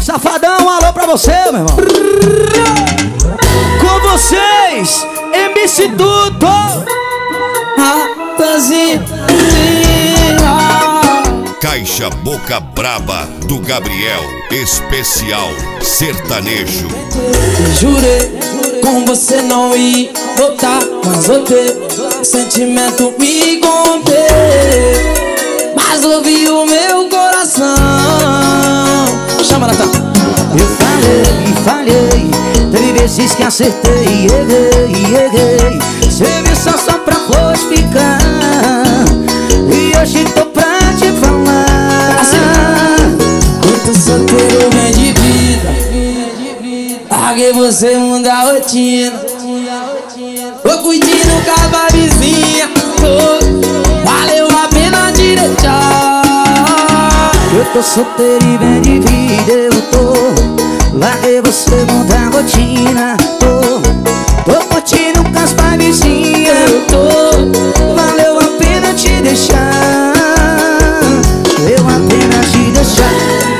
Safadão, alô pra você, meu irmão. Com vocês, MC Duto. Rapazinho. Caixa Boca Braba do Gabriel, especial sertanejo. Jurei com você não ir voltar, mas voltei. Sentimento me romper, mas ouvi o meu coração. Chama, Natan. Eu falhei, teve vezes que acertei, errei. Serviço só pra fortificar, e hoje tô pra te falar. Eu tô solteiro, bem de vida. Larguei você, muda a rotina. Tô curtindo com a vizinha. Valeu a pena te deixar. Eu tô solteiro e bem de vida, eu tô. Larguei você, muda a rotina. Tô curtindo com as vizinhas. Eu tô. Valeu a pena te deixar. Valeu a pena te deixar.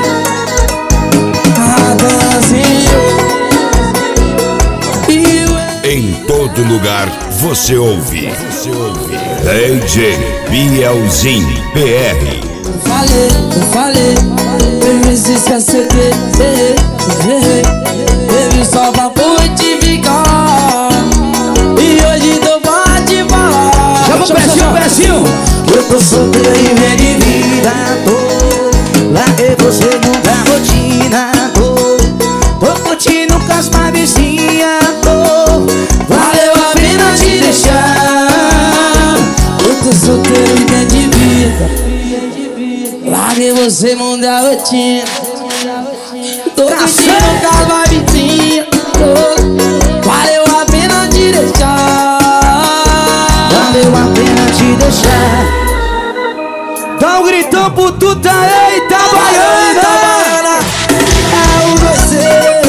Em todo lugar você ouve. DJ Bielzinho PR. Eu falei, tem vezes que acertei, errei, só pra fortificar, e hoje tô pra te falar. Chama o Pezinho. Eu tô solteiro e bem de vida, tô. Larguei você, muda a rotina, tô curtindo com as vizinhas, tô. Valeu a pena te deixar. Eu tô solteiro e bem de vida. Larguei você, muda a rotina. Tô curtindo com as vizinhas. Valeu a pena te deixar. Valeu a pena te deixar. Dá um gritão pro Tuta aí, Itabaiana. É o você.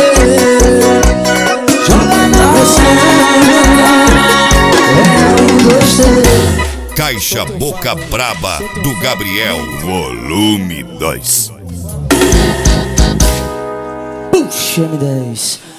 Joga na você. Caixa Boca Braba do Gabriel, volume 2. Puxa, M10.